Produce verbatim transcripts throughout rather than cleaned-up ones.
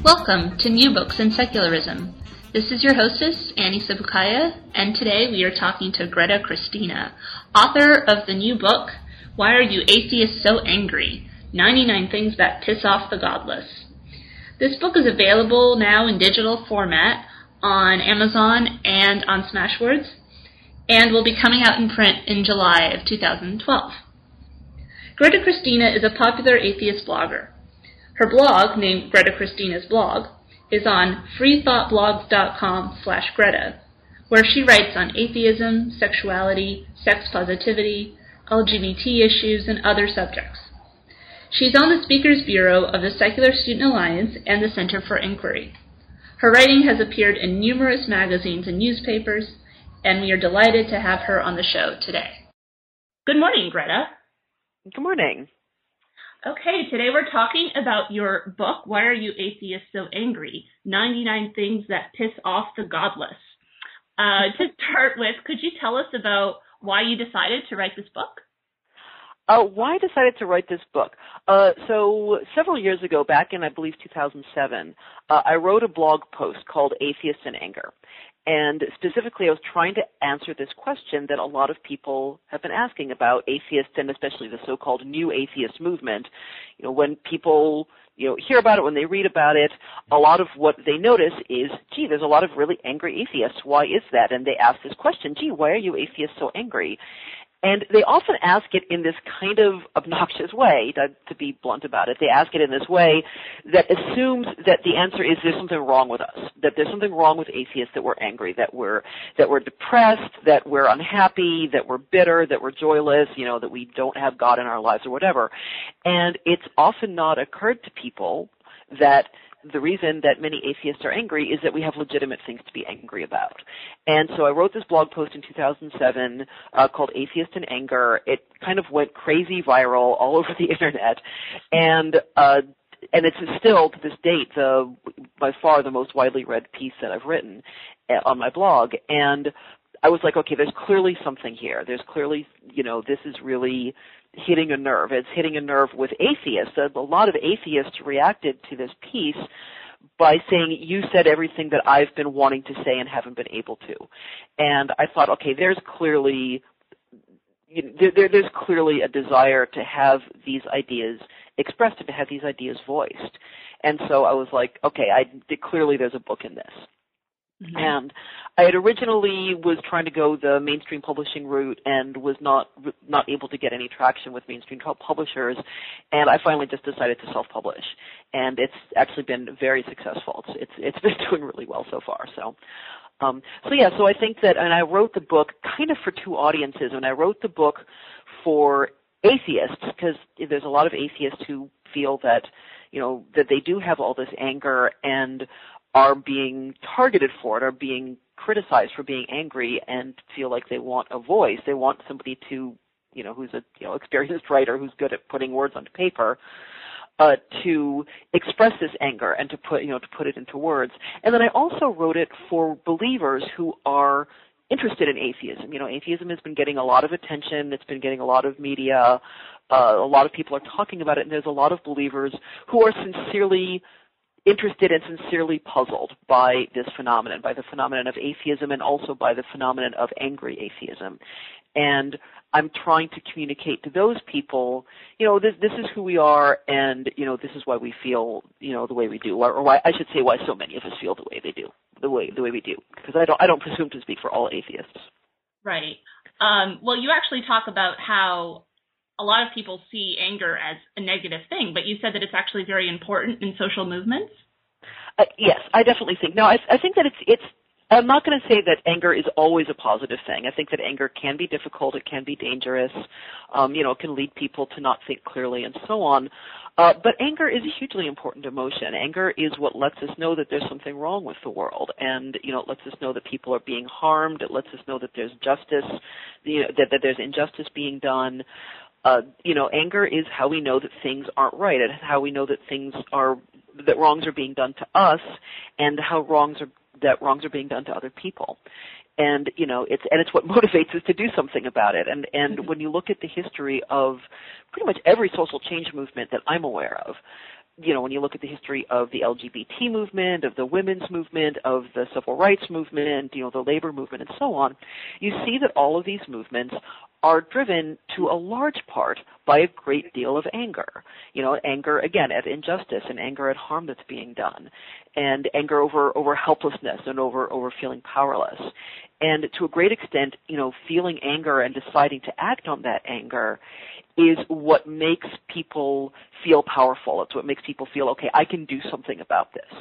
Welcome to New Books in Secularism. This is your hostess, Annie Sabukaya, and today we are talking to Greta Christina, author of the new book, Why Are You Atheists So Angry? ninety-nine Things That Piss Off the Godless. This book is available now in digital format on Amazon and on Smashwords, and will be coming out in print in July of two thousand twelve. Greta Christina is a popular atheist blogger. Her blog, named Greta Christina's Blog, is on freethoughtblogs.com slash Greta, where she writes on atheism, sexuality, sex positivity, L G B T issues, and other subjects. She's on the Speakers Bureau of the Secular Student Alliance and the Center for Inquiry. Her writing has appeared in numerous magazines and newspapers, and we are delighted to have her on the show today. Good morning, Greta. Good morning. Okay, today we're talking about your book, Why Are You Atheists So Angry? ninety-nine Things That Piss Off the Godless. Uh, to start with, could you tell us about why you decided to write this book? Uh, why I decided to write this book? Uh, so several years ago, back in, I believe, two thousand seven, uh, I wrote a blog post called Atheists in Anger. And specifically, I was trying to answer this question that a lot of people have been asking about atheists and especially the so-called new atheist movement. You know, when people, you know, hear about it, when they read about it, a lot of what they notice is, gee, there's a lot of really angry atheists. Why is that? And they ask this question, gee, why are you atheists so angry? And they often ask it in this kind of obnoxious way, to, to be blunt about it. They ask it in this way that assumes that the answer is there's something wrong with us, that there's something wrong with atheists, that we're angry, that we're that we're depressed, that we're unhappy, that we're bitter, that we're joyless, you know, that we don't have God in our lives or whatever. And it's often not occurred to people that the reason that many atheists are angry is that we have legitimate things to be angry about. And so I wrote this blog post in two thousand seven uh, called Atheist in Anger. It kind of went crazy viral all over the internet. And uh, and it's still, to this date, the by far the most widely read piece that I've written on my blog. And I was like, okay, there's clearly something here. There's clearly, you know, this is really hitting a nerve. It's hitting a nerve with atheists. A lot of atheists reacted to this piece by saying, you said everything that I've been wanting to say and haven't been able to. And I thought, okay, there's clearly, you know, there, there, there's clearly a desire to have these ideas expressed and to have these ideas voiced. And so I was like, okay, I, clearly there's a book in this. Mm-hmm. And I had originally was trying to go the mainstream publishing route and was not not able to get any traction with mainstream publishers, and I finally just decided to self-publish, and it's actually been very successful. It's it's, it's been doing really well so far. So, um, so yeah, so I think that, and I wrote the book kind of for two audiences, and I wrote the book for atheists because there's a lot of atheists who feel that, you know, that they do have all this anger and are being targeted for it, are being criticized for being angry, and feel like they want a voice. They want somebody to, you know, who's a you know experienced writer who's good at putting words onto paper, uh, to express this anger and to put, you know, to put it into words. And then I also wrote it for believers who are interested in atheism. You know, atheism has been getting a lot of attention. It's been getting a lot of media. Uh, a lot of people are talking about it, and there's a lot of believers who are sincerely interested and sincerely puzzled by this phenomenon, by the phenomenon of atheism and also by the phenomenon of angry atheism. And I'm trying to communicate to those people, you know, this this is who we are, and, you know, this is why we feel, you know, the way we do, or, or why, I should say why so many of us feel the way they do, the way the way we do, because I don't I don't presume to speak for all atheists. Right. Um, well, you actually talk about how a lot of people see anger as a negative thing, but you said that it's actually very important in social movements? Uh, yes, I definitely think. No, I, I think that it's, it's, I'm not going to say that anger is always a positive thing. I think that anger can be difficult, it can be dangerous, um, you know, it can lead people to not think clearly and so on. Uh, but anger is a hugely important emotion. Anger is what lets us know that there's something wrong with the world, and, you know, it lets us know that people are being harmed. It lets us know that there's justice, you know, that, that there's injustice being done. Uh, you know, anger is how we know that things aren't right, and how we know that things are, that wrongs are being done to us, and how wrongs are, that wrongs are being done to other people. And, you know, it's, and it's what motivates us to do something about it. And, and when you look at the history of pretty much every social change movement that I'm aware of, you know, when you look at the history of the L G B T movement, of the women's movement, of the civil rights movement, you know, the labor movement, and so on, you see that all of these movements are driven to a large part by a great deal of anger. You know, anger, again, at injustice and anger at harm that's being done, and anger over, over helplessness and over, over feeling powerless. And to a great extent, you know, feeling anger and deciding to act on that anger is what makes people feel powerful. It's what makes people feel, okay, I can do something about this.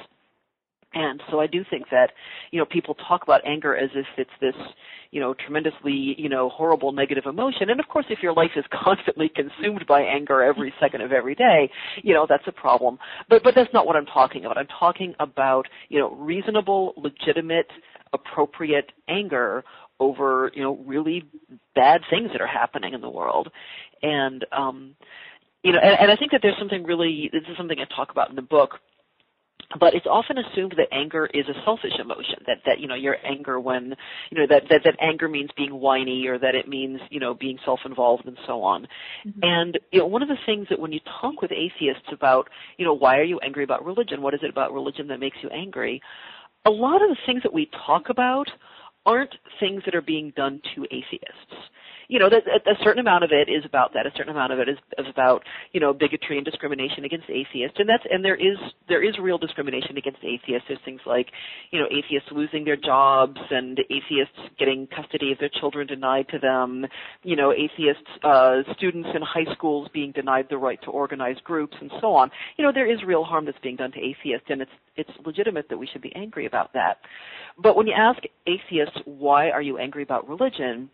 And so I do think that, you know, people talk about anger as if it's this, you know, tremendously, you know, horrible negative emotion. And of course, if your life is constantly consumed by anger every second of every day, you know, that's a problem. But but that's not what I'm talking about. I'm talking about, you know, reasonable, legitimate, appropriate anger over, you know, really bad things that are happening in the world. And, um, you know, and, and I think that there's something really, this is something I talk about in the book, but it's often assumed that anger is a selfish emotion, that, that you know, your anger when, you know, that, that, that anger means being whiny, or that it means, you know, being self-involved and so on. Mm-hmm. And, you know, one of the things that when you talk with atheists about, you know, why are you angry about religion? What is it about religion that makes you angry? A lot of the things that we talk about aren't things that are being done to atheists. You know, that, a certain amount of it is about that. A certain amount of it is, is about, you know, bigotry and discrimination against atheists, and that's and there is there is real discrimination against atheists. There's things like, you know, atheists losing their jobs and atheists getting custody of their children denied to them. You know, atheists, uh, students in high schools being denied the right to organize groups and so on. You know, there is real harm that's being done to atheists, and it's it's legitimate that we should be angry about that. But when you ask atheists, why are you angry about religion?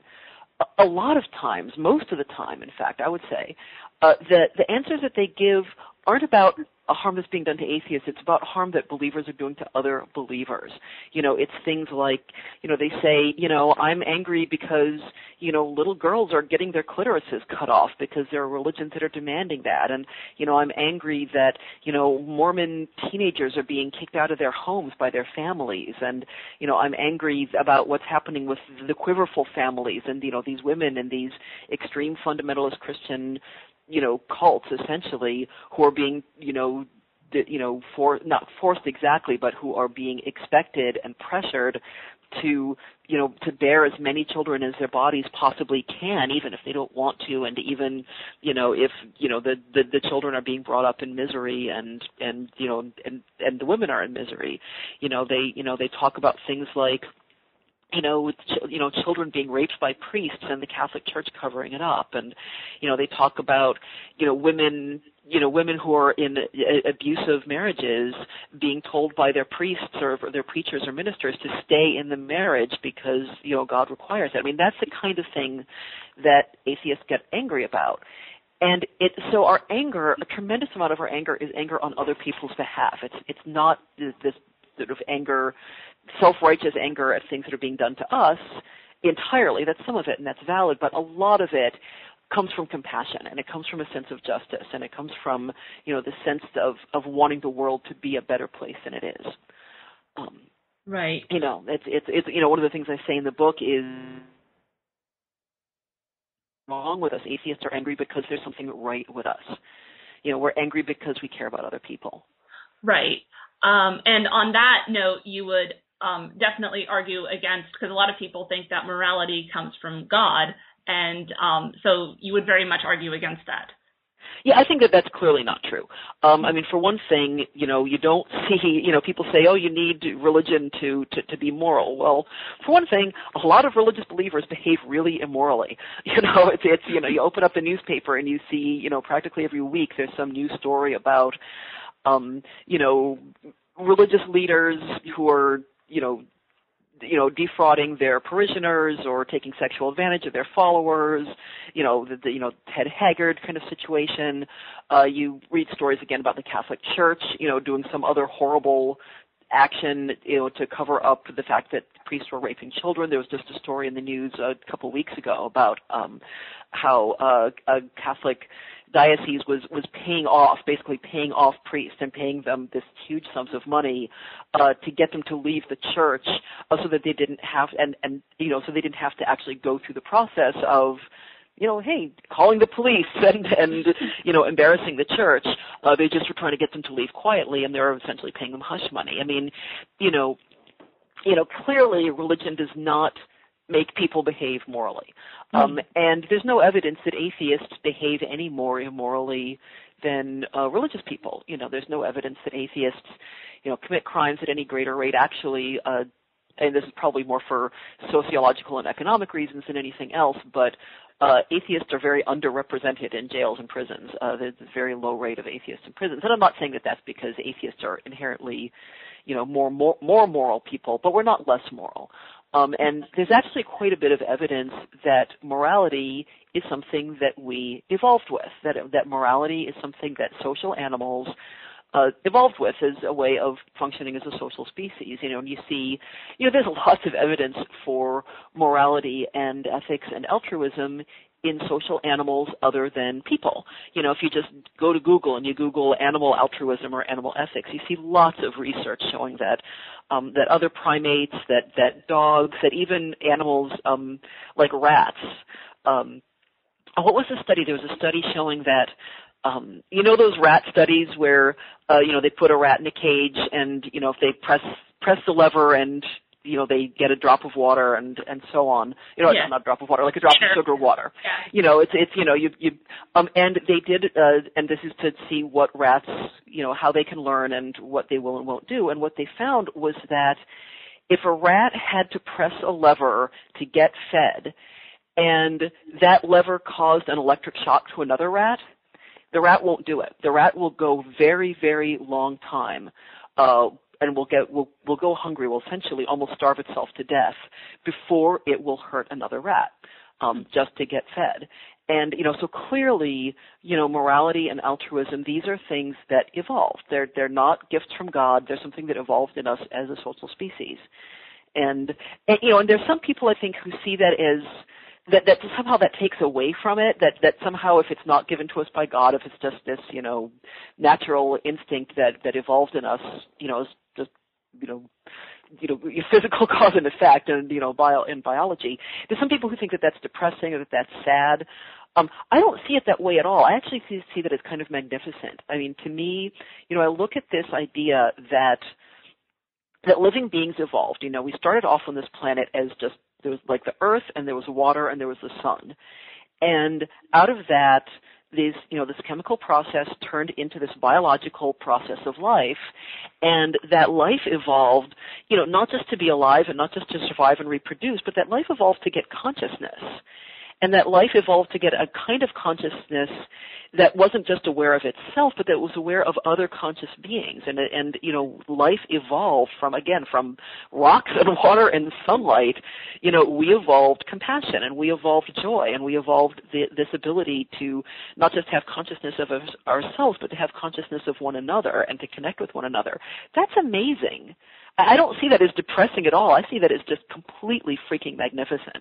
A lot of times, most of the time, in fact, I would say, uh, that the answers that they give aren't about a harm that's being done to atheists. It's about harm that believers are doing to other believers. You know, it's things like, you know, they say, you know, I'm angry because, you know, little girls are getting their clitorises cut off because there are religions that are demanding that. And, you know, I'm angry that, you know, Mormon teenagers are being kicked out of their homes by their families. And, you know, I'm angry about what's happening with the Quiverful families and, you know, these women and these extreme fundamentalist Christian, you know, cults essentially, who are being, you know, you know, for not forced exactly, but who are being expected and pressured to, you know, to bear as many children as their bodies possibly can, even if they don't want to, and even, you know, if, you know, the, the, the children are being brought up in misery and, and, you know, and, and the women are in misery. You know, they, you know, they talk about things like, you know, with ch- you know, children being raped by priests and the Catholic Church covering it up. And, you know, they talk about, you know, women, you know, women who are in a- abusive marriages being told by their priests or their preachers or ministers to stay in the marriage because, you know, God requires it. I mean, that's the kind of thing that atheists get angry about. And it, so our anger, a tremendous amount of our anger is anger on other people's behalf. It's, it's not this, this sort of anger, self-righteous anger at things that are being done to us entirely. That's some of it, and that's valid, but a lot of it comes from compassion, and it comes from a sense of justice, and it comes from, you know, the sense of, of wanting the world to be a better place than it is. Um, right. You know, it's, it's, it's, you know, one of the things I say in the book is wrong with us. Atheists are angry because there's something right with us. You know, we're angry because we care about other people. Right. Um, and on that note, you would um, definitely argue against, because a lot of people think that morality comes from God, and um, so you would very much argue against that. Yeah, I think that that's clearly not true. Um, I mean, for one thing, you know, you don't see, you know, people say, oh, you need religion to, to, to be moral. Well, for one thing, a lot of religious believers behave really immorally. You know, it's, it's you know, you open up the newspaper and you see, you know, practically every week there's some news story about, um, you know, religious leaders who are, you know, you know, defrauding their parishioners or taking sexual advantage of their followers, you know, the, the you know, Ted Haggard kind of situation. Uh, you read stories again about the Catholic Church, you know, doing some other horrible action, you know, to cover up the fact that priests were raping children. There was just a story in the news a couple of weeks ago about um, how uh, a Catholic diocese was, was paying off, basically paying off priests and paying them this huge sums of money uh, to get them to leave the church uh, so that they didn't have, and, and, you know, so they didn't have to actually go through the process of, you know, hey, calling the police and, and you know, embarrassing the church. Uh, they just were trying to get them to leave quietly, and they're essentially paying them hush money. I mean, you know, you know, clearly religion does not make people behave morally. Um, mm. And there's no evidence that atheists behave any more immorally than uh, religious people. You know, there's no evidence that atheists, you know, commit crimes at any greater rate. Actually, uh, and this is probably more for sociological and economic reasons than anything else, but uh, atheists are very underrepresented in jails and prisons. Uh, there's a very low rate of atheists in prisons. And I'm not saying that that's because atheists are inherently, you know, more, more, more moral people, but we're not less moral. Um, and there's actually quite a bit of evidence that morality is something that we evolved with, that, that morality is something that social animals uh, evolved with as a way of functioning as a social species. You know, and you see, you know, there's lots of evidence for morality and ethics and altruism in social animals other than people. You know, if you just go to Google and you Google animal altruism or animal ethics, you see lots of research showing that um, that other primates, that, that dogs, that even animals um, like rats. Um, what was the study? There was a study showing that, um, you know those rat studies where, uh, you know, they put a rat in a cage and, you know, if they press press the lever and you know, they get a drop of water and, and so on. You know, yeah. Not a drop of water, like a drop sure. of sugar water. Yeah. You know, it's, it's, you know, you, you, um, and they did, uh, and this is to see what rats, you know, how they can learn and what they will and won't do. And what they found was that if a rat had to press a lever to get fed and that lever caused an electric shock to another rat, the rat won't do it. The rat will go very, very long time, uh, and will get will will go hungry, will essentially almost starve itself to death before it will hurt another rat, um, just to get fed. And you know, so clearly, you know, morality and altruism, these are things that evolved. They're they're not gifts from God. They're something that evolved in us as a social species. And, and you know, and there's some people I think who see that as that that somehow that takes away from it. That that somehow if it's not given to us by God, if it's just this you know natural instinct that that evolved in us, you know. Just, you know, you know, physical cause and effect, and you know, bio in biology. There's some people who think that that's depressing or that that's sad. Um, I don't see it that way at all. I actually see, see that as kind of magnificent. I mean, to me, you know, I look at this idea that that living beings evolved. You know, we started off on this planet as just there was like the Earth, and there was water, and there was the sun, and out of that. These, you know, this chemical process turned into this biological process of life, and that life evolved, you know, not just to be alive and not just to survive and reproduce, but that life evolved to get consciousness. And that life evolved to get a kind of consciousness that wasn't just aware of itself, but that was aware of other conscious beings. And, and you know, life evolved from, again, from rocks and water and sunlight. You know, we evolved compassion, and we evolved joy, and we evolved the, this ability to not just have consciousness of us, ourselves, but to have consciousness of one another and to connect with one another. That's amazing. I don't see that as depressing at all. I see that as just completely freaking magnificent.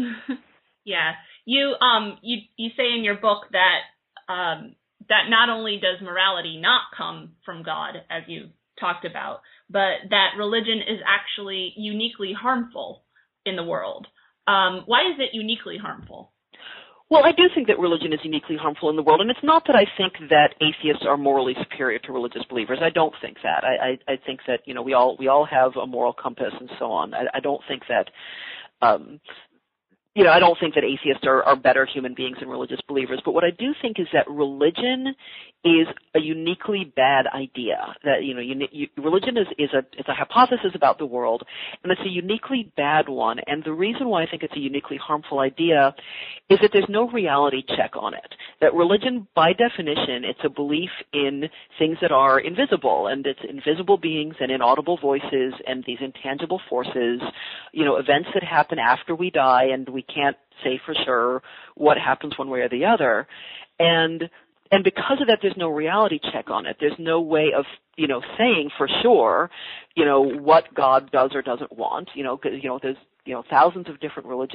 Yeah, you um you you say in your book that um that not only does morality not come from God, as you talked about, but that religion is actually uniquely harmful in the world. Um, why is it uniquely harmful? Well, I do think that religion is uniquely harmful in the world, and it's not that I think that atheists are morally superior to religious believers. I don't think that. I, I, I think that you know we all we all have a moral compass and so on. I, I don't think that. Um, You know, I don't think that atheists are, are better human beings than religious believers, but what I do think is that religion is a uniquely bad idea. That, you know, you, you, religion is, is, a, is a hypothesis about the world, and it's a uniquely bad one. And the reason why I think it's a uniquely harmful idea is that there's no reality check on it. That religion, by definition, it's a belief in things that are invisible, and it's invisible beings and inaudible voices and these intangible forces, you know, events that happen after we die, and we can't say for sure what happens one way or the other. And and because of that, there's no reality check on it. There's no way of, you know, saying for sure, you know, what God does or doesn't want. You know, because, you know, there's, you know, thousands of different religious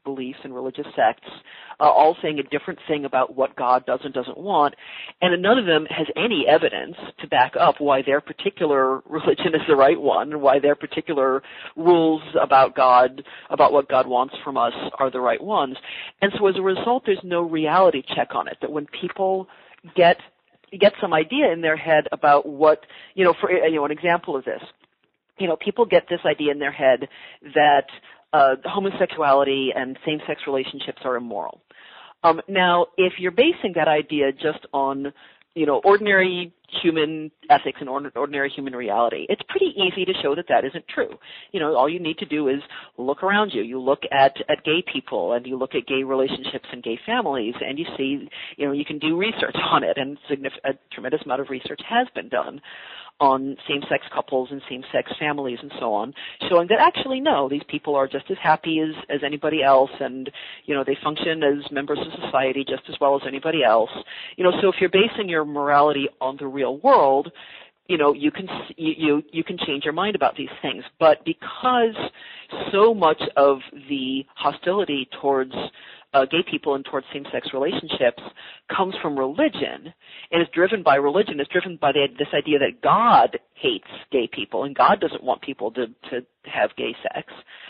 beliefs and religious sects, uh, all saying a different thing about what God does and doesn't want, and none of them has any evidence to back up why their particular religion is the right one, and why their particular rules about God, about what God wants from us, are the right ones. And so as a result, there's no reality check on it, that when people get get some idea in their head about what, you know, for, you know, an example of this, you know, people get this idea in their head that uh, homosexuality and same-sex relationships are immoral. Um, now, if you're basing that idea just on, you know, ordinary human ethics and ordinary human reality, it's pretty easy to show that that isn't true. You know, all you need to do is look around you. You look at, at gay people, and you look at gay relationships and gay families, and you see, you know, you can do research on it, and a tremendous amount of research has been done on same-sex couples and same-sex families and so on, showing that actually, no, these people are just as happy as, as anybody else, and, you know, they function as members of society just as well as anybody else. You know, so if you're basing your morality on the real world, you know, you can you, you you can change your mind about these things. But because so much of the hostility towards uh, gay people and towards same-sex relationships comes from religion and is driven by religion, is driven by the, this idea that God hates gay people and God doesn't want people to, to have gay sex.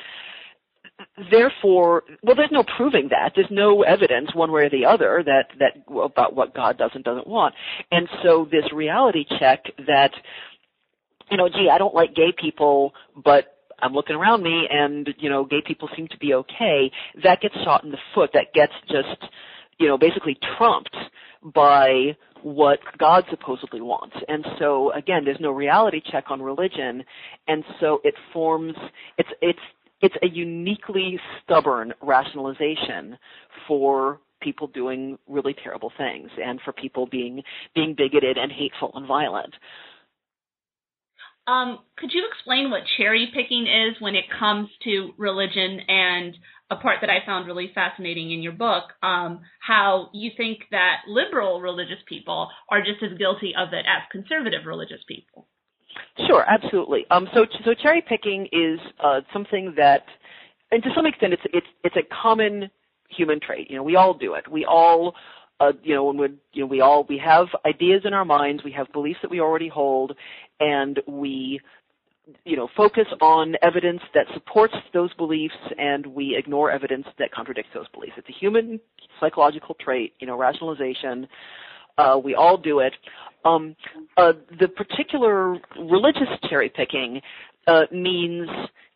Therefore, well, there's no proving that. There's no evidence one way or the other that, that about what God does and doesn't want. And so this reality check that, you know, gee, I don't like gay people, but I'm looking around me and, you know, gay people seem to be okay, that gets shot in the foot. That gets just, you know, basically trumped by what God supposedly wants. And so, again, there's no reality check on religion, and so it forms, it's, it's, It's a uniquely stubborn rationalization for people doing really terrible things and for people being being bigoted and hateful and violent. Um, could you explain what cherry picking is when it comes to religion, and a part that I found really fascinating in your book, um, how you think that liberal religious people are just as guilty of it as conservative religious people? Sure, absolutely. Um, so, so cherry picking is uh, something that, and to some extent, it's it's it's a common human trait. You know, we all do it. We all, uh, you know, when we, you know, we all we have ideas in our minds. We have beliefs that we already hold, and we, you know, focus on evidence that supports those beliefs, and we ignore evidence that contradicts those beliefs. It's a human psychological trait. You know, rationalization. Uh, we all do it. Um, uh, the particular religious cherry picking uh, means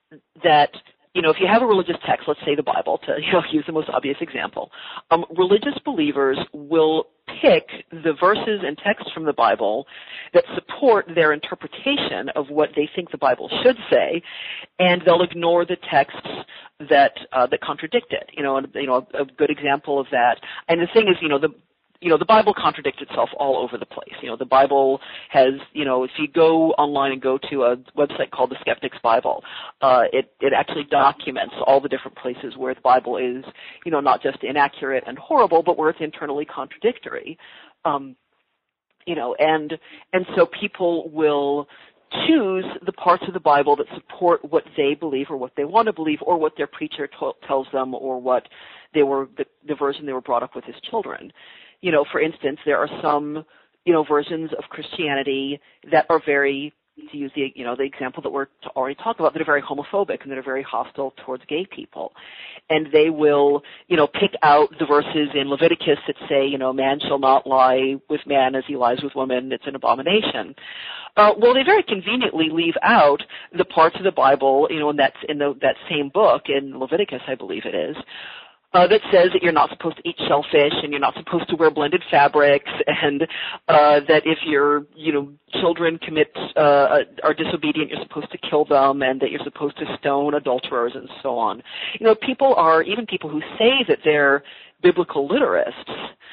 that, you know, if you have a religious text, let's say the Bible, to, you know, use the most obvious example, um, religious believers will pick the verses and texts from the Bible that support their interpretation of what they think the Bible should say, and they'll ignore the texts that uh, that contradict it. You know, and, you know, a, a good example of that. And the thing is, you know, the You know, the Bible contradicts itself all over the place. You know, the Bible has, you know, if you go online and go to a website called the Skeptic's Bible, uh, it, it actually documents all the different places where the Bible is, you know, not just inaccurate and horrible, but where it's internally contradictory. Um, you know, and, and so people will choose the parts of the Bible that support what they believe or what they want to believe or what their preacher t- tells them or what they were, the, the version they were brought up with as children. You know, for instance, there are some, you know, versions of Christianity that are very, to use the, you know, the example that we're already talking about, that are very homophobic and that are very hostile towards gay people. And they will, you know, pick out the verses in Leviticus that say, you know, man shall not lie with man as he lies with woman. It's an abomination. Uh, well, they very conveniently leave out the parts of the Bible, you know, in that, in the, that same book in Leviticus, I believe it is, Uh, that says that you're not supposed to eat shellfish and you're not supposed to wear blended fabrics, and uh, that if your, you know, children commit uh, are disobedient, you're supposed to kill them, and that you're supposed to stone adulterers and so on. You know, people are, even people who say that they're biblical literalists,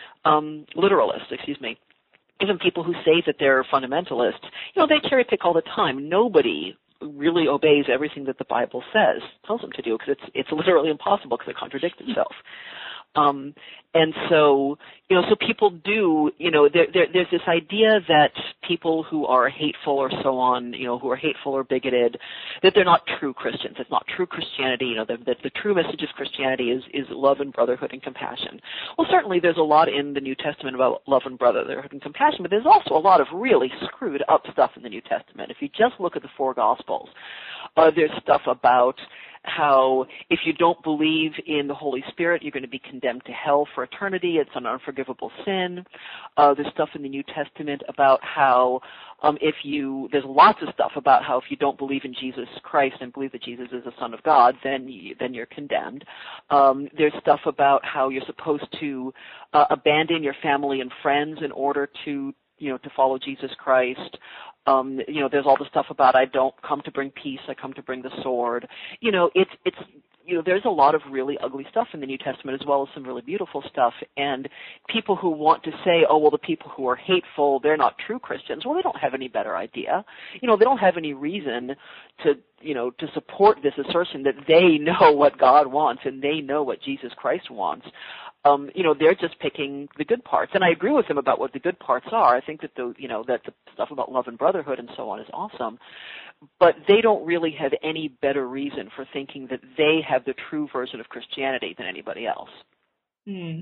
um, literalists, excuse me, even people who say that they're fundamentalists, you know, they cherry pick all the time. Nobody really obeys everything that the Bible says, tells them to do, because it's it's literally impossible because it contradicts itself. Um, and so, you know, so people do, you know, there, there, there's this idea that people who are hateful or so on, you know, who are hateful or bigoted, that they're not true Christians. It's not true Christianity. You know, that the, the true message of Christianity is, is love and brotherhood and compassion. Well, certainly there's a lot in the New Testament about love and brotherhood and compassion, but there's also a lot of really screwed up stuff in the New Testament. If you just look at the four Gospels, uh, there's stuff about how if you don't believe in the Holy Spirit, you're going to be condemned to hell for eternity. It's an unforgivable sin. Uh, there's stuff in the New Testament about how um, if you, there's lots of stuff about how if you don't believe in Jesus Christ and believe that Jesus is the Son of God, then you, then you're condemned. Um, there's stuff about how you're supposed to uh, abandon your family and friends in order to, you know, to follow Jesus Christ. Um, you know, there's all the stuff about I don't come to bring peace, I come to bring the sword. You know, it's, it's, you know, there's a lot of really ugly stuff in the New Testament as well as some really beautiful stuff. And people who want to say, oh, well, the people who are hateful, they're not true Christians. Well, they don't have any better idea. You know, they don't have any reason to, you know, to support this assertion that they know what God wants and they know what Jesus Christ wants. Um, you know, they're just picking the good parts. And I agree with them about what the good parts are. I think that the, you know, that the stuff about love and brotherhood and so on is awesome. But they don't really have any better reason for thinking that they have the true version of Christianity than anybody else. Hmm.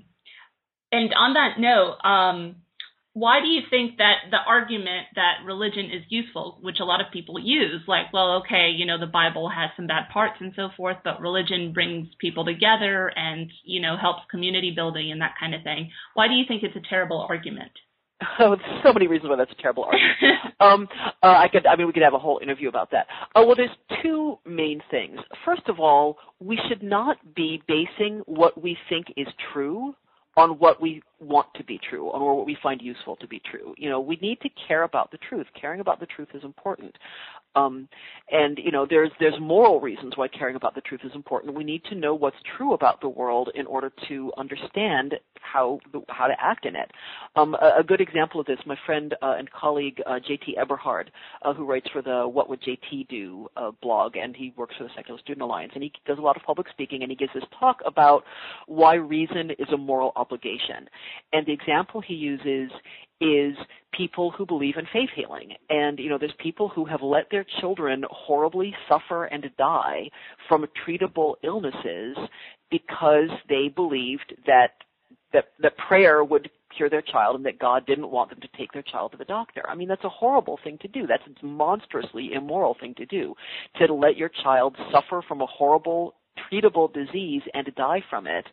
And on that note, um, why do you think that the argument that religion is useful, which a lot of people use, like, well, okay, you know, the Bible has some bad parts and so forth, but religion brings people together and, you know, helps community building and that kind of thing. Why do you think it's a terrible argument? Oh, there's so many reasons why that's a terrible argument. um, uh, I could, I mean, we could have a whole interview about that. Uh, well, there's two main things. First of all, we should not be basing what we think is true on what we want to be true, or what we find useful to be true. You know, we need to care about the truth. Caring about the truth is important. Um, and, you know, there's there's moral reasons why caring about the truth is important. We need to know what's true about the world in order to understand how how to act in it. Um, a, a good example of this, my friend uh, and colleague uh, J T Eberhard, uh, who writes for the What Would J T Do uh, blog, and he works for the Secular Student Alliance, and he does a lot of public speaking, and he gives this talk about why reason is a moral obligation. And the example he uses is people who believe in faith healing. And, you know, there's people who have let their children horribly suffer and die from treatable illnesses because they believed that that, that prayer would cure their child and that God didn't want them to take their child to the doctor. I mean, that's a horrible thing to do. That's a monstrously immoral thing to do, to let your child suffer from a horrible treatable disease and die from it.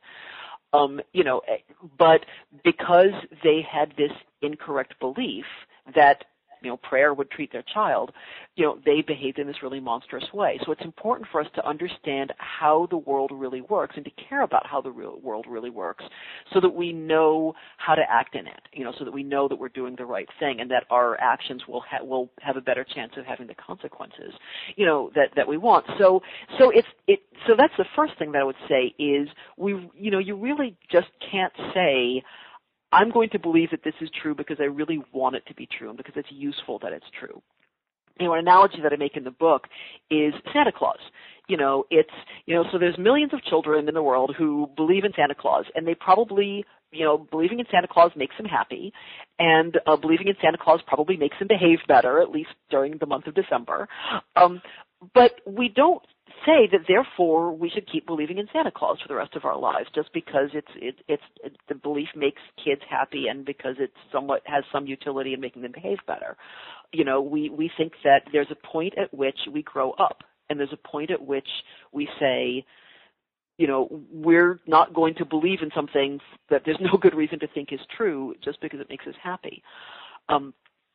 Um, you know, but because they had this incorrect belief that, you know, prayer would treat their child, you know, they behaved in this really monstrous way. So it's important for us to understand how the world really works and to care about how the real world really works so that we know how to act in it, you know, so that we know that we're doing the right thing and that our actions will ha- will have a better chance of having the consequences, you know, that, that we want. So, so it's, it, so that's the first thing that I would say is we, you know, you really just can't say, I'm going to believe that this is true because I really want it to be true and because it's useful that it's true. You know, an analogy that I make in the book is Santa Claus. You know, it's, you know, so there's millions of children in the world who believe in Santa Claus, and they probably, you know, believing in Santa Claus makes them happy, and uh, believing in Santa Claus probably makes them behave better, at least during the month of December. Um, but we don't say that therefore we should keep believing in Santa Claus for the rest of our lives just because it's it, it's it, the belief makes kids happy and because it somewhat has some utility in making them behave better. You know, we we think that there's a point at which we grow up and there's a point at which we say, you know, we're not going to believe in something that there's no good reason to think is true just because it makes us happy. Um,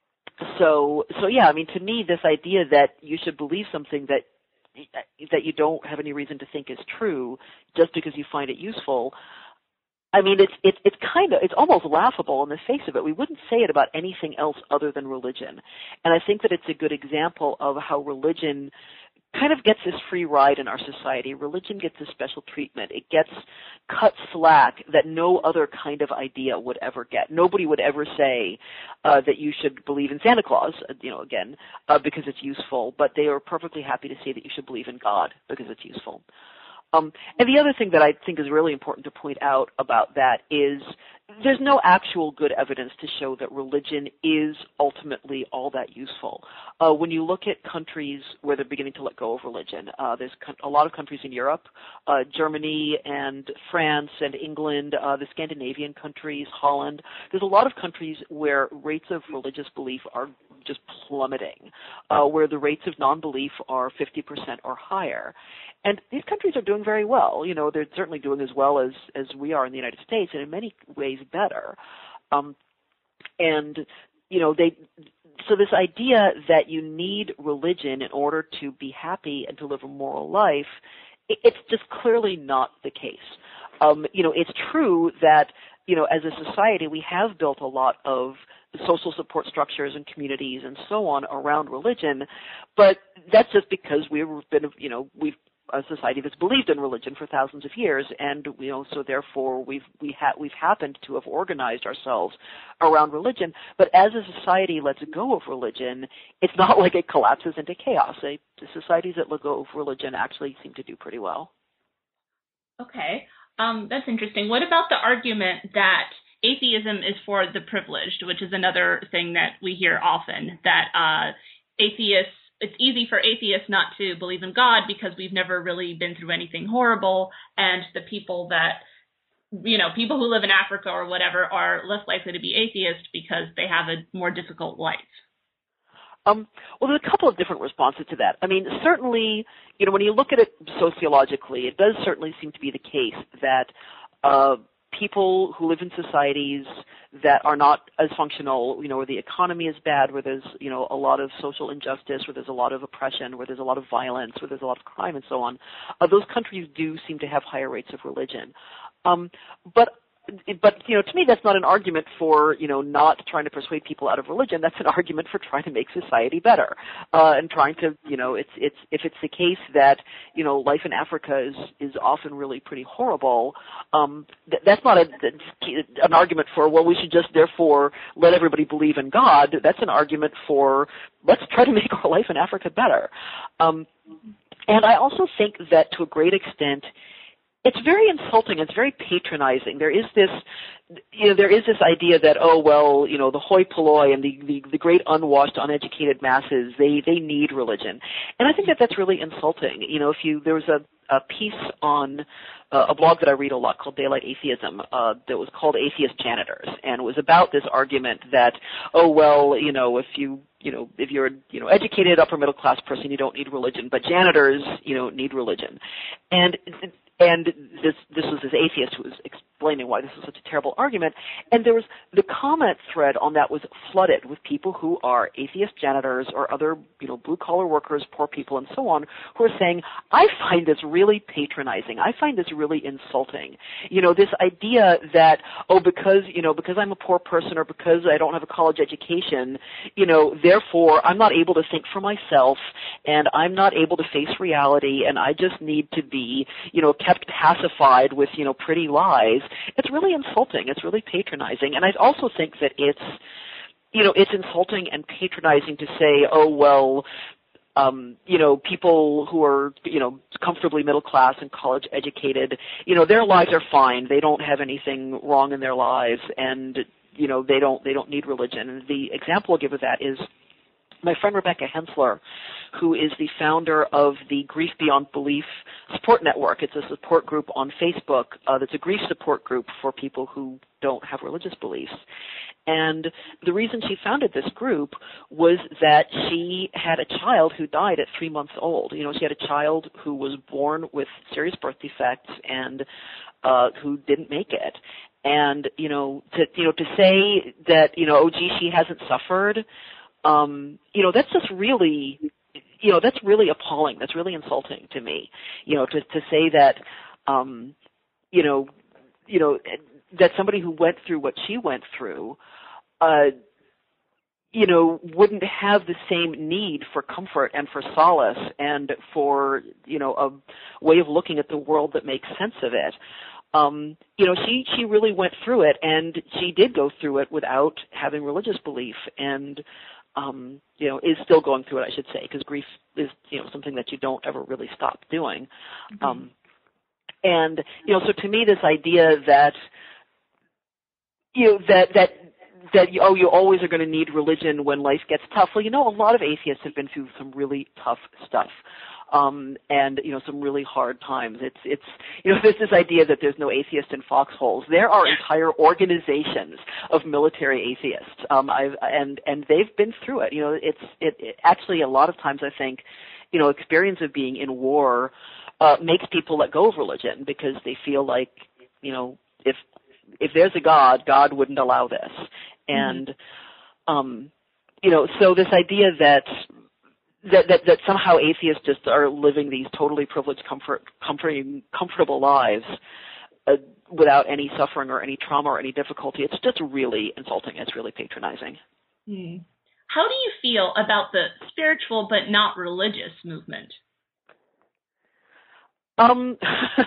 so so yeah, I mean, to me, this idea that you should believe something that that you don't have any reason to think is true just because you find it useful, I mean, it's it's it's kind of, it's almost laughable in the face of it. We wouldn't say it about anything else other than religion. And I think that it's a good example of how religion kind of gets this free ride in our society. Religion gets a special treatment. It gets cut slack that no other kind of idea would ever get. Nobody would ever say uh, that you should believe in Santa Claus, you know, again, uh, because it's useful, but they are perfectly happy to say that you should believe in God because it's useful. Um, and the other thing that I think is really important to point out about that is there's no actual good evidence to show that religion is ultimately all that useful. Uh, when you look at countries where they're beginning to let go of religion, uh, there's a lot of countries in Europe, uh, Germany and France and England, uh, the Scandinavian countries, Holland. There's a lot of countries where rates of religious belief are just plummeting, uh, where the rates of non-belief are fifty percent or higher. And these countries are doing very well. You know, they're certainly doing as well as, as we are in the United States, and in many ways better. Um, and, you know, they, so this idea that you need religion in order to be happy and to live a moral life, it, it's just clearly not the case. Um, you know, it's true that, you know, as a society, we have built a lot of social support structures and communities and so on around religion, but that's just because we've been, you know, we've a society that's believed in religion for thousands of years, and you know, so therefore we've we ha- we've happened to have organized ourselves around religion. But as a society lets go of religion, it's not like it collapses into chaos. They, the societies that let go of religion actually seem to do pretty well. Okay, um, that's interesting. What about the argument that atheism is for the privileged, which is another thing that we hear often, that uh, atheists, it's easy for atheists not to believe in God because we've never really been through anything horrible, and the people that, you know, people who live in Africa or whatever are less likely to be atheists because they have a more difficult life. Um, well, there's a couple of different responses to that. I mean, certainly, you know, when you look at it sociologically, it does certainly seem to be the case that uh, people who live in societies that are not as functional, you know, where the economy is bad, where there's, you know, a lot of social injustice, where there's a lot of oppression, where there's a lot of violence, where there's a lot of crime and so on, uh, those countries do seem to have higher rates of religion. Um, but But, you know, to me, that's not an argument for, you know, not trying to persuade people out of religion. That's an argument for trying to make society better, uh, and trying to, you know, it's, it's, if it's the case that, you know, life in Africa is, is often really pretty horrible, um, th- that's not a, an argument for, well, we should just therefore let everybody believe in God. That's an argument for, let's try to make our life in Africa better. Um, and I also think that to a great extent, it's very insulting. It's very patronizing. There is this, you know, there is this idea that, oh, well, you know, the hoi polloi and the, the, the great unwashed, uneducated masses, they, they need religion. And I think that that's really insulting. You know, if you, there was a, a piece on uh, a blog that I read a lot called Daylight Atheism uh, that was called Atheist Janitors, and it was about this argument that, oh, well, you know, if you, you know, if you're, you know, educated upper middle class person, you don't need religion, but janitors, you know, need religion. And And this this was this atheist who was explaining why this was such a terrible argument. And there was the comment thread on that was flooded with people who are atheist janitors or other, you know, blue collar workers, poor people, and so on, who are saying, I find this really patronizing. I find this really insulting. You know, this idea that, oh, because, you know, because I'm a poor person or because I don't have a college education, you know, therefore I'm not able to think for myself and I'm not able to face reality and I just need to be, you know, kept pacified with, you know, pretty lies. It's really insulting. It's really patronizing. And I also think that it's, you know, it's insulting and patronizing to say, oh, well, um, you know, people who are, you know, comfortably middle class and college educated, you know, their lives are fine. They don't have anything wrong in their lives, and, you know, they don't, they don't need religion. And the example I'll give of that is my friend Rebecca Hensler, who is the founder of the Grief Beyond Belief support network. It's a support group on Facebook uh, that's a grief support group for people who don't have religious beliefs. And the reason she founded this group was that she had a child who died at three months old. You know, she had a child who was born with serious birth defects and uh, who didn't make it. And, you know, to, you know, to say that, you know, oh, gee, she hasn't suffered, Um, you know, that's just really, you know, that's really appalling. That's really insulting to me, you know, to, to say that, um, you know, you know, that somebody who went through what she went through, uh, you know, wouldn't have the same need for comfort and for solace and for, you know, a way of looking at the world that makes sense of it. Um, you know, she, she really went through it, and she did go through it without having religious belief, and Um, you know, is still going through it, I should say, because grief is, you know, something that you don't ever really stop doing. Mm-hmm. Um, And, you know, so to me this idea that, you know, that, that, that, oh, you always are going to need religion when life gets tough. Well, you know, a lot of atheists have been through some really tough stuff. Um, and, you know, some really hard times. It's, it's, you know, there's this idea that there's no atheist in foxholes. There are entire organizations of military atheists. Um, I've, and, and they've been through it. You know, it's, it, it actually a lot of times I think, you know, experience of being in war, uh, makes people let go of religion because they feel like, you know, if, if there's a God, God wouldn't allow this. And, mm-hmm. um, you know, so this idea that, That, that that somehow atheists just are living these totally privileged, comfort, comforting, comfortable lives uh, without any suffering or any trauma or any difficulty. It's just really insulting. It's really patronizing. Hmm. How do you feel about the spiritual but not religious movement? Um,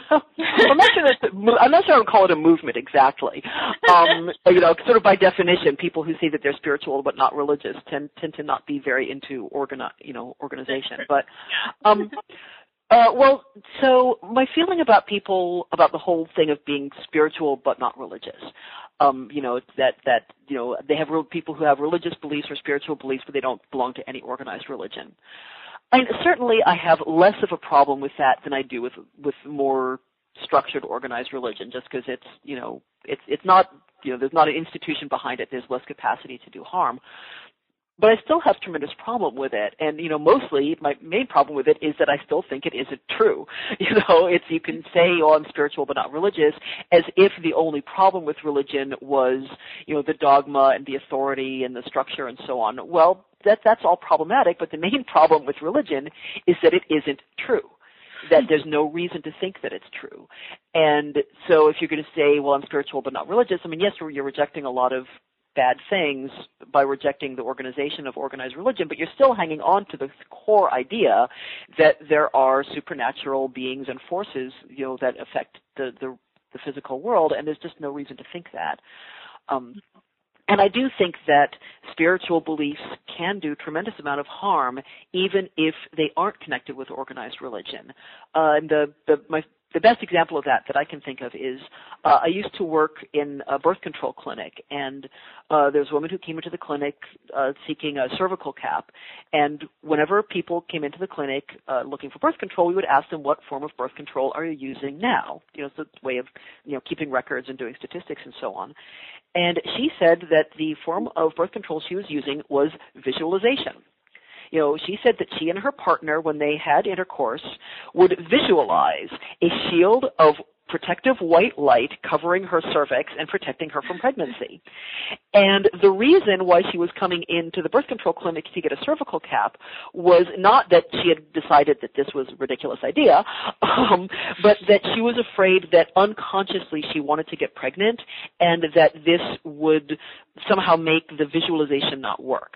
I'm not sure that's, I'm not sure I would call it a movement exactly. Um, you know, sort of by definition, people who say that they're spiritual but not religious tend tend to not be very into organi- you know, organization. But, um, uh, well, so my feeling about people about the whole thing of being spiritual but not religious. Um, you know, that that you know they have real people who have religious beliefs or spiritual beliefs, but they don't belong to any organized religion. I, certainly, I have less of a problem with that than I do with with more structured, organized religion. Just because it's you know it's it's not you know there's not an institution behind it. There's less capacity to do harm. But I still have tremendous problem with it, and you know mostly my main problem with it is that I still think it isn't true. You know, it's you can say, oh, I'm spiritual but not religious, as if the only problem with religion was you know the dogma and the authority and the structure and so on. Well, that that's all problematic, but the main problem with religion is that it isn't true. That there's no reason to think that it's true. And so if you're going to say, well, I'm spiritual but not religious, I mean, yes, you're rejecting a lot of bad things by rejecting the organization of organized religion, but you're still hanging on to the core idea that there are supernatural beings and forces, you know, that affect the, the, the physical world, and there's just no reason to think that. Um, and I do think that spiritual beliefs can do a tremendous amount of harm, even if they aren't connected with organized religion. Uh, and the, the my The best example of that that I can think of is uh, I used to work in a birth control clinic, and uh, there was a woman who came into the clinic uh, seeking a cervical cap. And whenever people came into the clinic uh, looking for birth control, we would ask them, what form of birth control are you using now? You know, it's a way of you know keeping records and doing statistics and so on. And she said that the form of birth control she was using was visualization. You know, she said that she and her partner, when they had intercourse, would visualize a shield of protective white light covering her cervix and protecting her from pregnancy. And the reason why she was coming into the birth control clinic to get a cervical cap was not that she had decided that this was a ridiculous idea, um, but that she was afraid that unconsciously she wanted to get pregnant and that this would somehow make the visualization not work.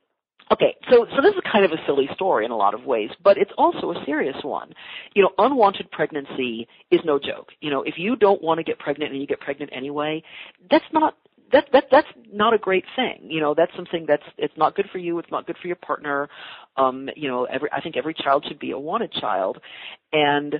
Okay, so so this is kind of a silly story in a lot of ways, but it's also a serious one. You know, unwanted pregnancy is no joke. You know, if you don't want to get pregnant and you get pregnant anyway, that's not that that that's not a great thing. You know, that's something that's it's not good for you. It's not good for your partner. Um, you know, every I think every child should be a wanted child, and.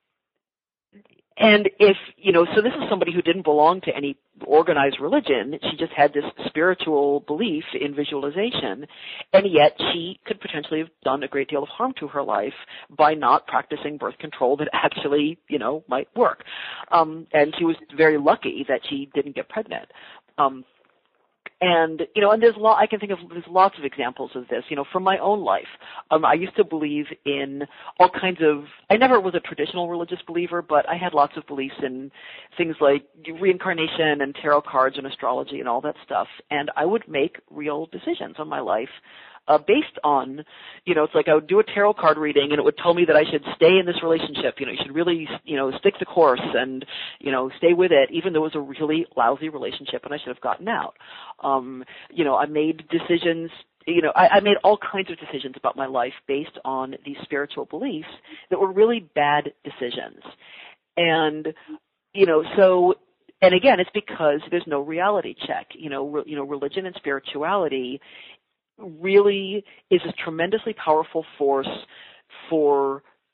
And if, you know, so this is somebody who didn't belong to any organized religion. She just had this spiritual belief in visualization, and yet she could potentially have done a great deal of harm to her life by not practicing birth control that actually, you know, might work. Um, and she was very lucky that she didn't get pregnant. Um, And, you know, and there's lo- I can think of there's lots of examples of this, you know, from my own life. Um, I used to believe in all kinds of, I never was a traditional religious believer, but I had lots of beliefs in things like reincarnation and tarot cards and astrology and all that stuff. And I would make real decisions on my life uh, based on, you know, it's like I would do a tarot card reading and it would tell me that I should stay in this relationship. You know, you should really, you know, stick the course and, you know, stay with it, even though it was a really lousy relationship and I should have gotten out. Um, you know, I made decisions, you know, I, I made all kinds of decisions about my life based on these spiritual beliefs that were really bad decisions. And, you know, so, and again, it's because there's no reality check. You know, re, you know, religion and spirituality really is a tremendously powerful force for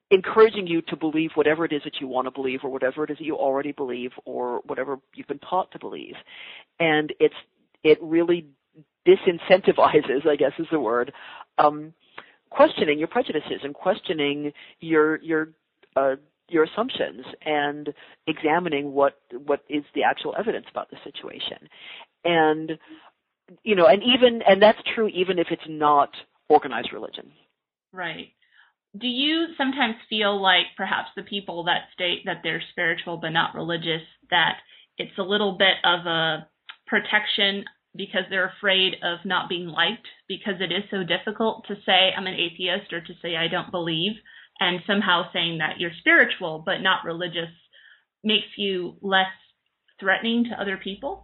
encouraging you to believe whatever it is that you want to believe, or whatever it is that you already believe, or whatever you've been taught to believe. And it's it really disincentivizes, I guess is the word, um, questioning your prejudices and questioning your your uh, your assumptions and examining what what is the actual evidence about the situation. And you know, and even and that's true even if it's not organized religion. Right. Do you sometimes feel like perhaps the people that state that they're spiritual but not religious, that it's a little bit of a protection because they're afraid of not being liked, because it is so difficult to say I'm an atheist or to say I don't believe, and somehow saying that you're spiritual but not religious makes you less threatening to other people?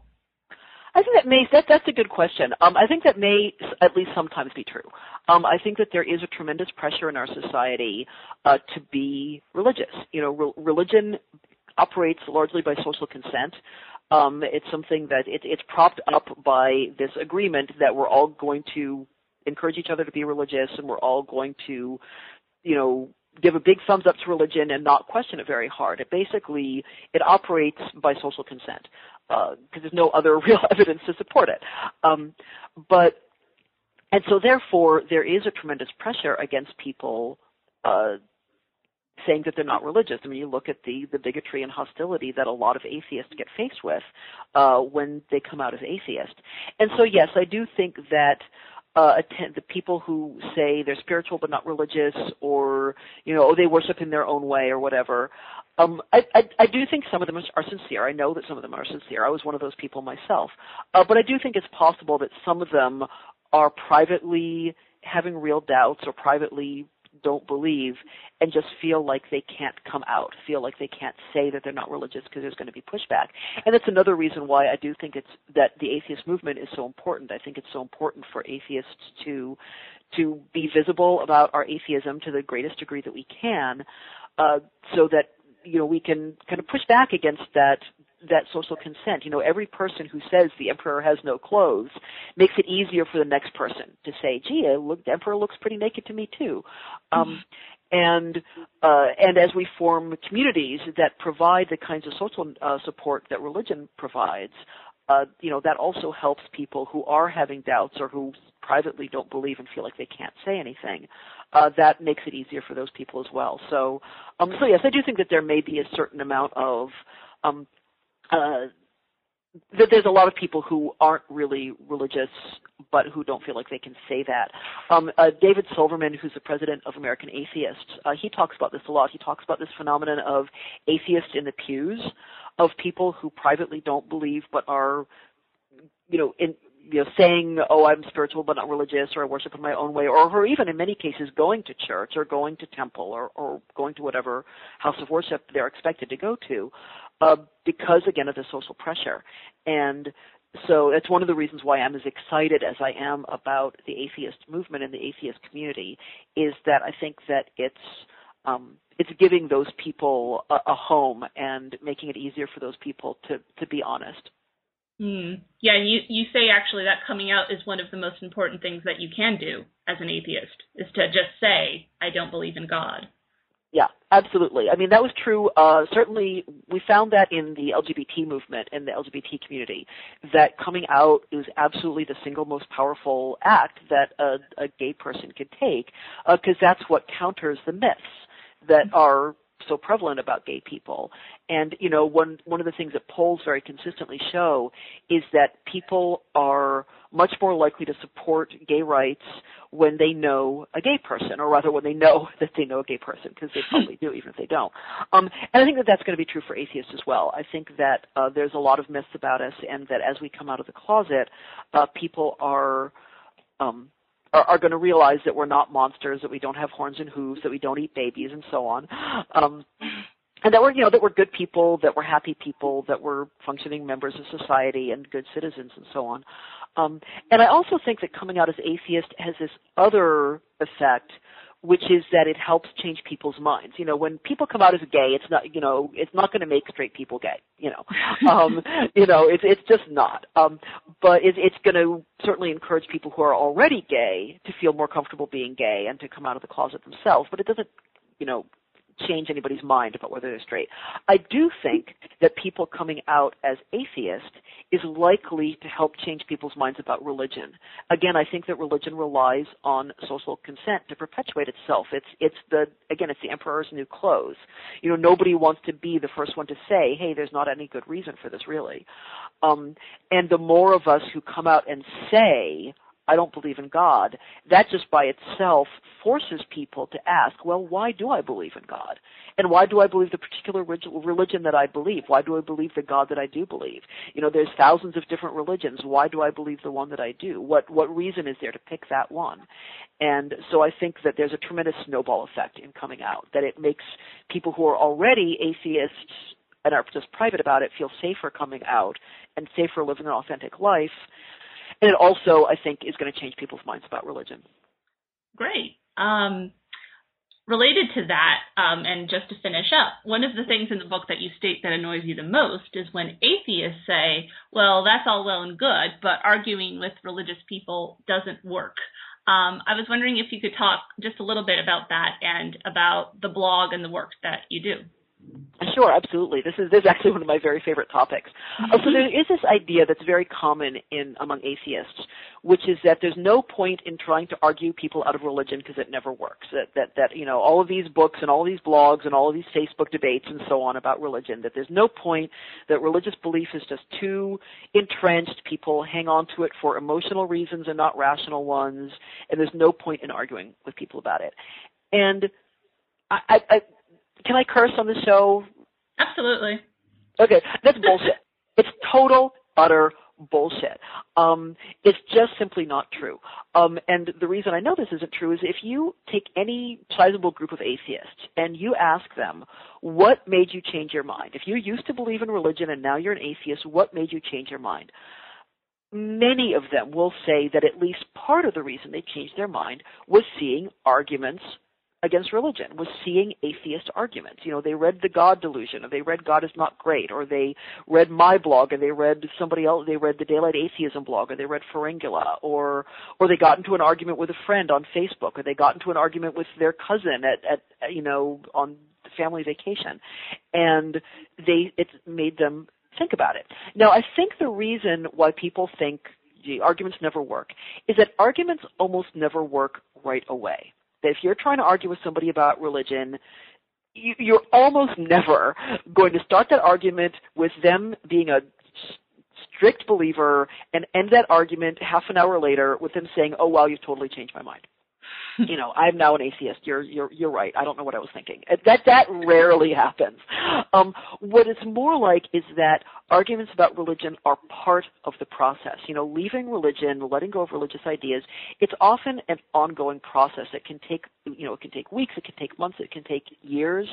I think that may, that, that's a good question. Um, I think that may at least sometimes be true. Um, I think that there is a tremendous pressure in our society uh, to be religious. You know, re- religion operates largely by social consent. Um, it's something that it, it's propped up by this agreement that we're all going to encourage each other to be religious, and we're all going to, you know, give a big thumbs up to religion and not question it very hard. It basically, it operates by social consent because uh, there's no other real evidence to support it. Um, but, and so therefore, there is a tremendous pressure against people uh, saying that they're not religious. I mean, you look at the, the bigotry and hostility that a lot of atheists get faced with uh, when they come out as atheists. And so, yes, I do think that Uh, attend, the people who say they're spiritual but not religious, or you know, oh, they worship in their own way or whatever. Um, I, I, I do think some of them are sincere. I know that some of them are sincere. I was one of those people myself. Uh, but I do think it's possible that some of them are privately having real doubts or privately don't believe and just feel like they can't come out, feel like they can't say that they're not religious because there's going to be pushback. And that's another reason why I do think it's that the atheist movement is so important. I think it's so important for atheists to to be visible about our atheism to the greatest degree that we can, uh, so that you know we can kind of push back against that that social consent. You know, every person who says the emperor has no clothes makes it easier for the next person to say, gee, look, the emperor looks pretty naked to me too. Um, and uh, and as we form communities that provide the kinds of social uh, support that religion provides, uh, you know, that also helps people who are having doubts or who privately don't believe and feel like they can't say anything. Uh, that makes it easier for those people as well. So, um, so yes, I do think that there may be a certain amount of um, Uh, that there's a lot of people who aren't really religious, but who don't feel like they can say that. Um, uh, David Silverman, who's the president of American Atheists, uh, he talks about this a lot. He talks about this phenomenon of atheists in the pews, of people who privately don't believe but are, you know, in, you know, saying, oh, I'm spiritual but not religious, or I worship in my own way, or, or even in many cases going to church or going to temple or, or going to whatever house of worship they're expected to go to. Uh, because, again, of the social pressure. And so it's one of the reasons why I'm as excited as I am about the atheist movement and the atheist community, is that I think that it's um, it's giving those people a, a home and making it easier for those people to, to be honest. Mm. Yeah, you, you say actually that coming out is one of the most important things that you can do as an atheist, is to just say, I don't believe in God. Yeah, absolutely. I mean, that was true. Uh, certainly, we found that in the L G B T movement and the L G B T community, that coming out is absolutely the single most powerful act that a, a gay person could take, because uh, that's what counters the myths that are so prevalent about gay people. And, you know, one, one of the things that polls very consistently show is that people are much more likely to support gay rights when they know a gay person, or rather when they know that they know a gay person, because they probably do, even if they don't. Um, and I think that that's going to be true for atheists as well. I think that uh, there's a lot of myths about us, and that as we come out of the closet, uh, people are um, are, are going to realize that we're not monsters, that we don't have horns and hooves, that we don't eat babies, and so on. Um, And that we're, you know, that we're good people, that we're happy people, that we're functioning members of society and good citizens, and so on. Um, and I also think that coming out as atheist has this other effect, which is that it helps change people's minds. You know, when people come out as gay, it's not, you know, it's not going to make straight people gay. You know, um, you know, it's it's just not. Um, but it, it's going to certainly encourage people who are already gay to feel more comfortable being gay and to come out of the closet themselves. But it doesn't, you know, change anybody's mind about whether they're straight. I do think that people coming out as atheist is likely to help change people's minds about religion. Again, I think that religion relies on social consent to perpetuate itself. It's it's the again, it's the emperor's new clothes. You know, nobody wants to be the first one to say, "Hey, there's not any good reason for this, really." Um, and the more of us who come out and say, I don't believe in God, that just by itself forces people to ask, well, why do I believe in God? And why do I believe the particular religion that I believe? Why do I believe the God that I do believe? You know, there's thousands of different religions. Why do I believe the one that I do? What what reason is there to pick that one? And so I think that there's a tremendous snowball effect in coming out, that it makes people who are already atheists and are just private about it feel safer coming out and safer living an authentic life. And it also, I think, is going to change people's minds about religion. Great. Um, related to that, um, and just to finish up, one of the things in the book that you state that annoys you the most is when atheists say, well, that's all well and good, but arguing with religious people doesn't work. Um, I was wondering if you could talk just a little bit about that and about the blog and the work that you do. Sure, absolutely. This is this is actually one of my very favorite topics. Mm-hmm. Uh, so there is this idea that's very common in among atheists, which is that there's no point in trying to argue people out of religion because it never works. That that that you know all of these books and all of these blogs and all of these Facebook debates and so on about religion, that there's no point, that religious belief is just too entrenched. People hang on to it for emotional reasons and not rational ones, and there's no point in arguing with people about it. And I. I, I Can I curse on the show? Absolutely. Okay, that's bullshit. It's total, utter bullshit. Um, it's just simply not true. Um, and the reason I know this isn't true is if you take any sizable group of atheists and you ask them, what made you change your mind? If you used to believe in religion and now you're an atheist, what made you change your mind? Many of them will say that at least part of the reason they changed their mind was seeing arguments against religion, was seeing atheist arguments. You know, they read The God Delusion, or they read God is Not Great, or they read my blog, or they read somebody else, they read the Daylight Atheism blog, or they read Pharyngula, or or they got into an argument with a friend on Facebook, or they got into an argument with their cousin at, at you know, on family vacation. And they it made them think about it. Now, I think the reason why people think, gee, arguments never work, is that arguments almost never work right away. That if you're trying to argue with somebody about religion, you, you're almost never going to start that argument with them being a strict believer and end that argument half an hour later with them saying, oh, wow, you've totally changed my mind. You know, I'm now an atheist. You're you're you're right. I don't know what I was thinking. That that rarely happens. Um, what it's more like is that arguments about religion are part of the process. You know, leaving religion, letting go of religious ideas, it's often an ongoing process. It can take, you know, it can take weeks, it can take months, it can take years.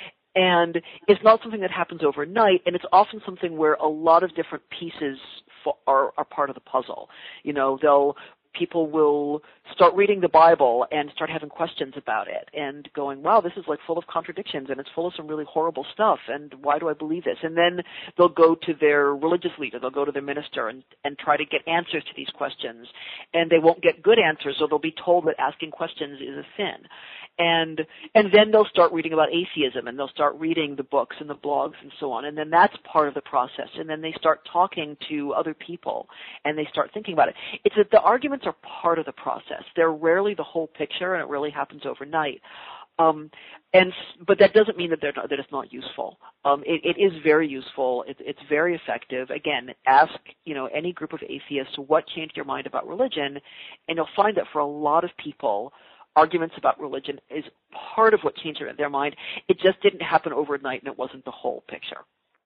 And it's not something that happens overnight, and it's often something where a lot of different pieces are, are part of the puzzle. You know, they'll people will start reading the Bible and start having questions about it and going, wow, this is like full of contradictions and it's full of some really horrible stuff, and why do I believe this? And then they'll go to their religious leader, they'll go to their minister and, and try to get answers to these questions, and they won't get good answers, so they'll be told that asking questions is a sin. And and then they'll start reading about atheism, and they'll start reading the books and the blogs and so on, and then that's part of the process. And then they start talking to other people, and they start thinking about it. It's that the arguments are part of the process. They're rarely the whole picture, and it really happens overnight. Um, and but that doesn't mean that they're not, that it's not useful. Um, it, it is very useful. It, it's very effective. Again, ask you know any group of atheists what changed your mind about religion, and you'll find that for a lot of people, arguments about religion is part of what changed their mind. It just didn't happen overnight, and it wasn't the whole picture.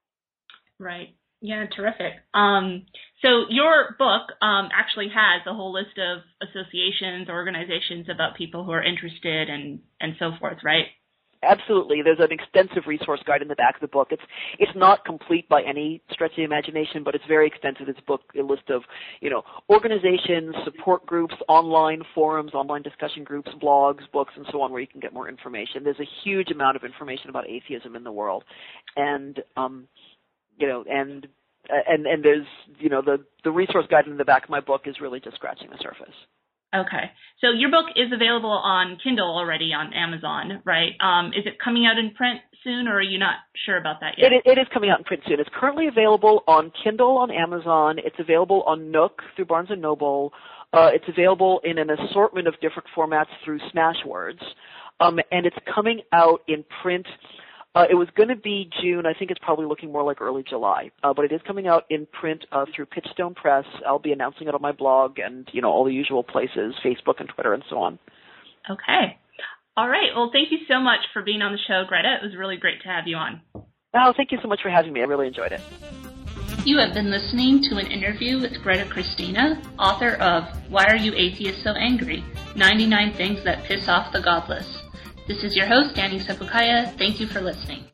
Right. Yeah, terrific. Um, so your book um, actually has a whole list of associations, organizations about people who are interested and, and so forth, right? Absolutely. There's an extensive resource guide in the back of the book. It's it's not complete by any stretch of the imagination, but it's very extensive. It's a book, a list of, you know, organizations, support groups, online forums, online discussion groups, blogs, books, and so on, where you can get more information. There's a huge amount of information about atheism in the world, and um, you know, and and and there's, you know, the the resource guide in the back of my book is really just scratching the surface. Okay. So your book is available on Kindle already on Amazon, right? Um, is it coming out in print soon, or are you not sure about that yet? It, it is coming out in print soon. It's currently available on Kindle on Amazon. It's available on Nook through Barnes and Noble. Uh, it's available in an assortment of different formats through Smashwords. Um, and it's coming out in print. Uh, it was going to be June. I think it's probably looking more like early July. Uh, but it is coming out in print uh, through Pitchstone Press. I'll be announcing it on my blog and, you know, all the usual places, Facebook and Twitter and so on. Okay. All right. Well, thank you so much for being on the show, Greta. It was really great to have you on. Oh, thank you so much for having me. I really enjoyed it. You have been listening to an interview with Greta Christina, author of Why Are You Atheists So Angry? ninety-nine Things That Piss Off the Godless. This is your host, Annie Sepulkaya. Thank you for listening.